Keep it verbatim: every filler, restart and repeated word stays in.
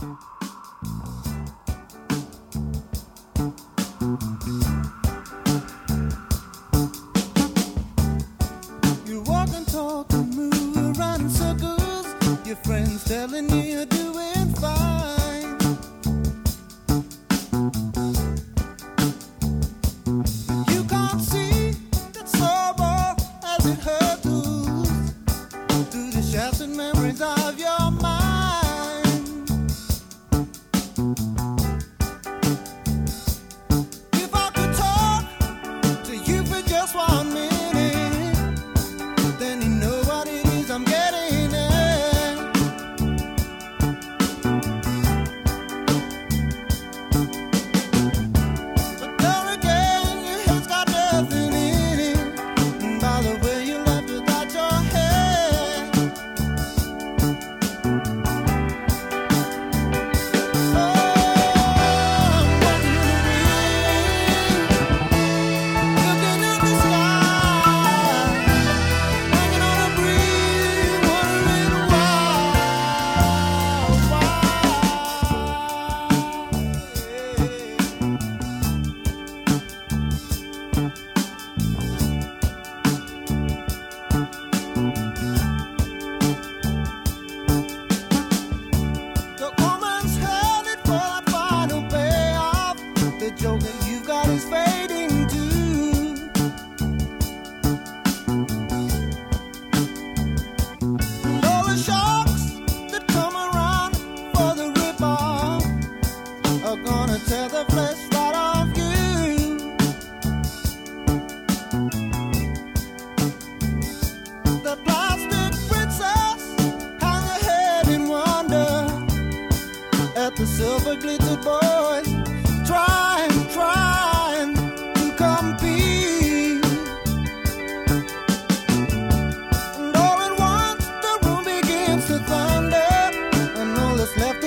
You walk and talk and move around in circles. Your friends telling you you're doing fine. You can't see that sorrow as it hurtles through the shattered memories of your mind. If I could talk to you for just one minute, then you know what it is I'm getting at. But there again, your head's got nothing in it. And by the way you left without your head. Oh, I'm walking in the wind, looking at the sky, hanging on a breeze, wondering why, why. The woman's headed for that final payoff. The joke that you've got is fading too. And all the sharks that come around for the rip-off are gonna tear the flesh right off you. The plastic princess hang her head in wonder at the silver glittered boys trying, trying to compete. And all at once the room begins to thunder, and all that's left